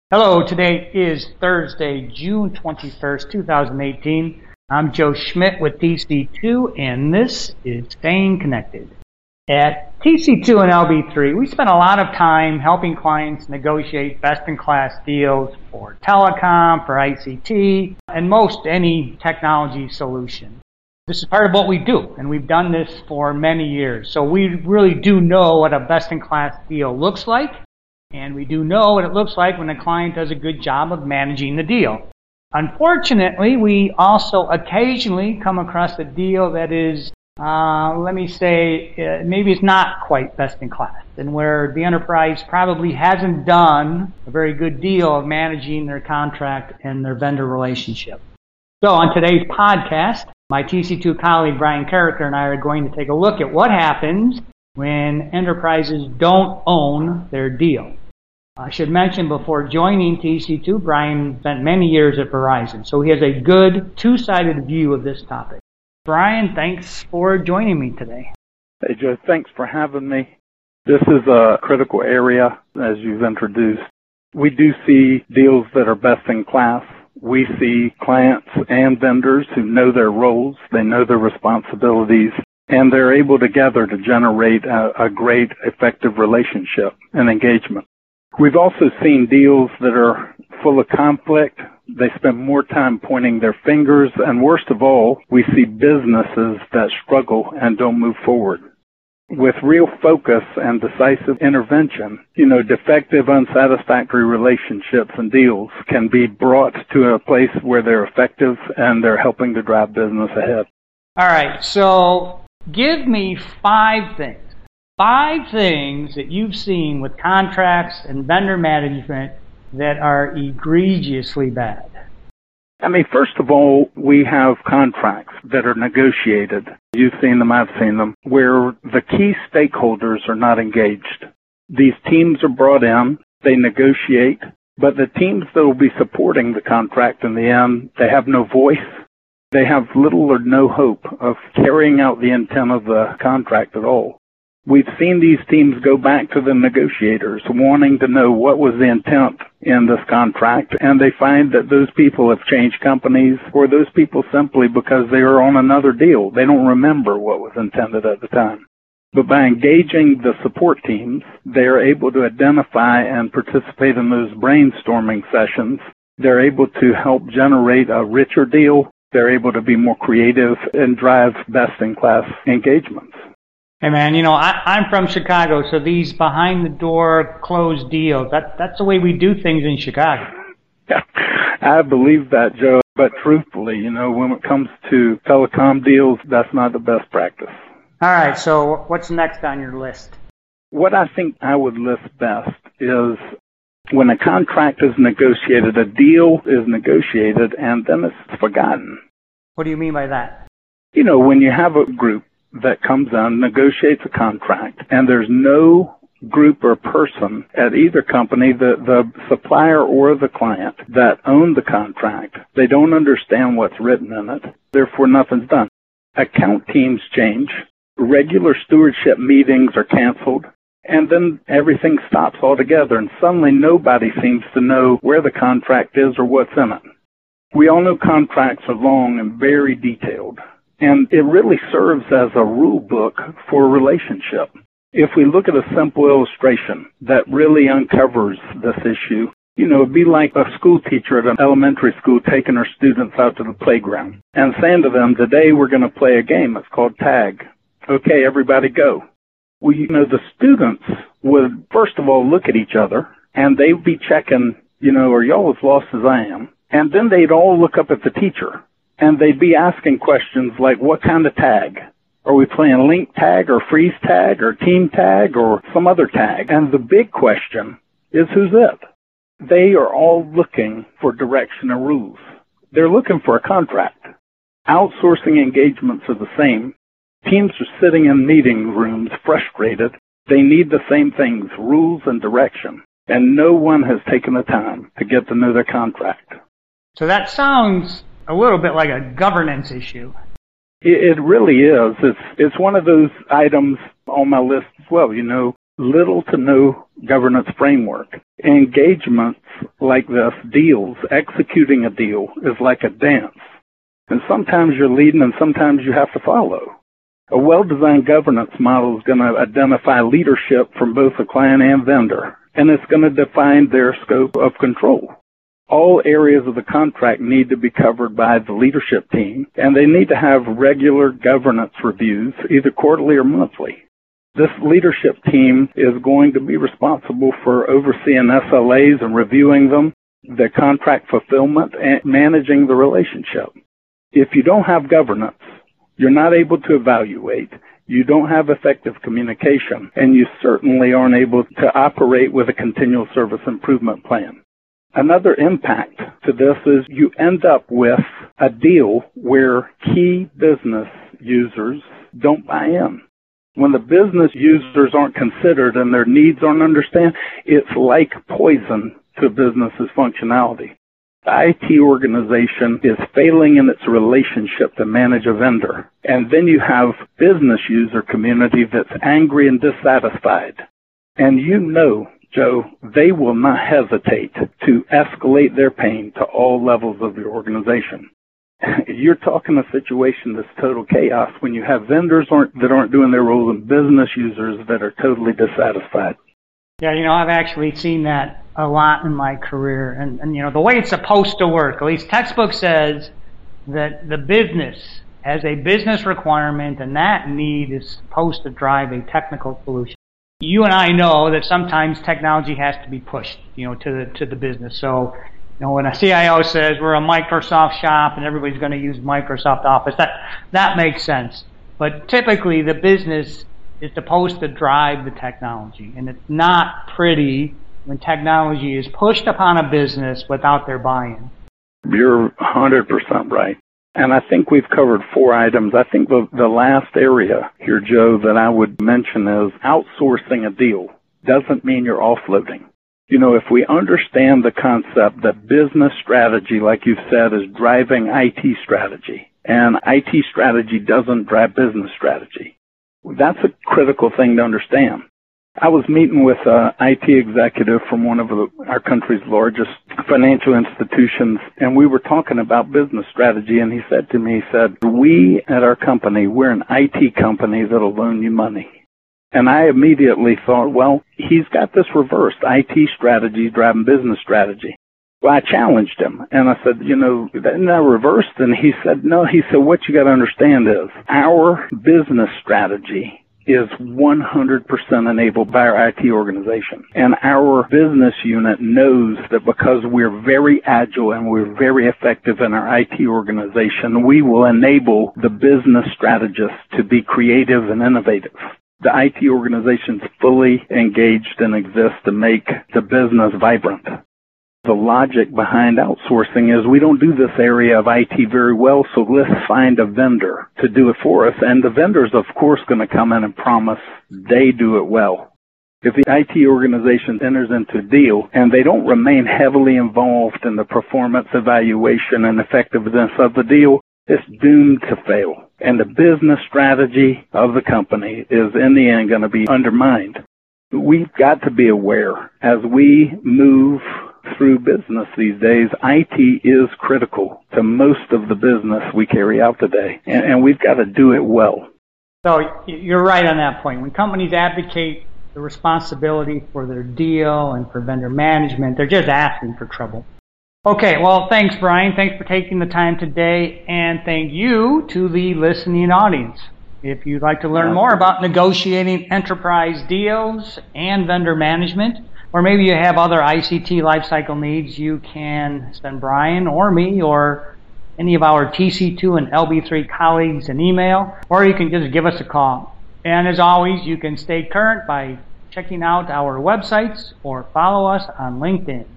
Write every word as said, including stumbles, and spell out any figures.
Hello, today is Thursday, June twenty-first, two thousand eighteen. I'm Joe Schmidt with T C two, and this is Staying Connected. At T C two and L B three, we spend a lot of time helping clients negotiate best-in-class deals for telecom, for I C T, and most any technology solution. This is part of what we do, and we've done this for many years. So we really do know what a best-in-class deal looks like. And we do know what it looks like when a client does a good job of managing the deal. Unfortunately, we also occasionally come across a deal that is, uh, let me say, uh, maybe it's not quite best in class, and where the enterprise probably hasn't done a very good deal of managing their contract and their vendor relationship. So on today's podcast, my T C two colleague Brian Carricker and I are going to take a look at what happens when enterprises don't own their deal. I should mention before joining T C two, Brian spent many years at Verizon, so he has a good two-sided view of this topic. Brian, thanks for joining me today. Hey, Joe, thanks for having me. This is a critical area, as you've introduced. We do see deals that are best in class. We see clients and vendors who know their roles, they know their responsibilities, and they're able together to generate a, a great, effective relationship and engagement. We've also seen deals that are full of conflict. They spend more time pointing their fingers, and worst of all, we see businesses that struggle and don't move forward. With real focus and decisive intervention, you know, defective, unsatisfactory relationships and deals can be brought to a place where they're effective and they're helping to drive business ahead. All right, so give me five things, five things that you've seen with contracts and vendor management that are egregiously bad. I mean, first of all, we have contracts that are negotiated. You've seen them, I've seen them, where the key stakeholders are not engaged. These teams are brought in, they negotiate, but the teams that will be supporting the contract in the end, they have no voice. They have little or no hope of carrying out the intent of the contract at all. We've seen these teams go back to the negotiators wanting to know what was the intent in this contract, and they find that those people have changed companies, or those people simply because they are on another deal. They don't remember what was intended at the time. But by engaging the support teams, they are able to identify and participate in those brainstorming sessions. They're able to help generate a richer deal. They're able to be more creative and drive best-in-class engagements. Hey man, you know, I, I'm from Chicago, so these behind-the-door closed deals, that, that's the way we do things in Chicago. I believe that, Joe, but truthfully, you know, when it comes to telecom deals, that's not the best practice. All right, so what's next on your list? What I think I would list best is when a contract is negotiated, a deal is negotiated, and then it's forgotten. What do you mean by that? You know, when you have a group that comes in, negotiates a contract, and there's no group or person at either company, the, the supplier or the client, that own the contract. They don't understand what's written in it. Therefore, nothing's done. Account teams change. Regular stewardship meetings are canceled. And then everything stops altogether, and suddenly nobody seems to know where the contract is or what's in it. We all know contracts are long and very detailed. And it really serves as a rule book for a relationship. If we look at a simple illustration that really uncovers this issue, you know, it'd be like a school teacher at an elementary school taking her students out to the playground and saying to them, today we're going to play a game. It's called tag. Okay, everybody go. Well, you know, the students would, first of all, look at each other, and they'd be checking, you know, are y'all as lost as I am? And then they'd all look up at the teacher. And they'd be asking questions like, what kind of tag? Are we playing link tag or freeze tag or team tag or some other tag? And the big question is, who's it? They are all looking for direction and rules. They're looking for a contract. Outsourcing engagements are the same. Teams are sitting in meeting rooms frustrated. They need the same things, rules and direction. And no one has taken the time to get to know their contract. So that sounds a little bit like a governance issue. It, it really is. It's it's one of those items on my list as well. You know, little to no governance framework. Engagements like this, deals, executing a deal, is like a dance. And sometimes you're leading and sometimes you have to follow. A well-designed governance model is going to identify leadership from both the client and vendor, and it's going to define their scope of control. All areas of the contract need to be covered by the leadership team, and they need to have regular governance reviews, either quarterly or monthly. This leadership team is going to be responsible for overseeing S L As and reviewing them, the contract fulfillment, and managing the relationship. If you don't have governance, you're not able to evaluate, you don't have effective communication, and you certainly aren't able to operate with a continual service improvement plan. Another impact to this is you end up with a deal where key business users don't buy in. When the business users aren't considered and their needs aren't understood, it's like poison to a business's functionality. The I T organization is failing in its relationship to manage a vendor. And then you have business user community that's angry and dissatisfied. And you know, Joe, they will not hesitate to escalate their pain to all levels of your organization. You're talking a situation that's total chaos when you have vendors aren't, that aren't doing their role and business users that are totally dissatisfied. Yeah, you know, I've actually seen that a lot in my career. And, and, you know, the way it's supposed to work, at least textbook says that the business has a business requirement and that need is supposed to drive a technical solution. You and I know that sometimes technology has to be pushed, you know, to the, to the business. So, you know, when a C I O says we're a Microsoft shop and everybody's going to use Microsoft Office, that, that makes sense. But typically the business is supposed to drive the technology. And it's not pretty when technology is pushed upon a business without their buy-in. You're one hundred percent right. And I think we've covered four items. I think the, the last area here, Joe, that I would mention is outsourcing a deal doesn't mean you're offloading. You know, if we understand the concept that business strategy, like you've said, is driving I T strategy, and I T strategy doesn't drive business strategy, that's a critical thing to understand. I was meeting with an I T executive from one of the, our country's largest financial institutions, and we were talking about business strategy, and he said to me, he said, we at our company, we're an I T company that'll loan you money. And I immediately thought, well, he's got this reversed, I T strategy driving business strategy. Well, I challenged him, and I said, you know, isn't that reversed? And he said, no. He said, what you got to understand is our business strategy is one hundred percent enabled by our I T organization. And our business unit knows that because we're very agile and we're very effective in our I T organization, we will enable the business strategists to be creative and innovative. The I T organization is fully engaged and exists to make the business vibrant. The logic behind outsourcing is we don't do this area of I T very well, so let's find a vendor to do it for us. And the vendor's, of course, going to come in and promise they do it well. If the I T organization enters into a deal and they don't remain heavily involved in the performance evaluation and effectiveness of the deal, it's doomed to fail. And the business strategy of the company is, in the end, going to be undermined. We've got to be aware as we move through business these days, I T is critical to most of the business we carry out today, and, and we've got to do it well. So you're right on that point. When companies advocate the responsibility for their deal and for vendor management, they're just asking for trouble. Okay, well, thanks, Brian. Thanks for taking the time today, and thank you to the listening audience. If you'd like to learn more about negotiating enterprise deals and vendor management, or maybe you have other I C T lifecycle needs, you can send Brian or me or any of our T C two and L B three colleagues an email, or you can just give us a call. And as always, you can stay current by checking out our websites or follow us on LinkedIn.